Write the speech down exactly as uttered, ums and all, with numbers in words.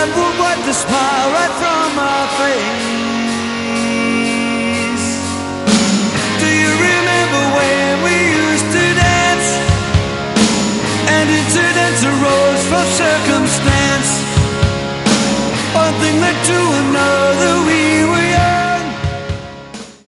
that would wipe the smile right from my face. Do you remember when we used to dance, and incidents arose from circumstance? One thing led to another,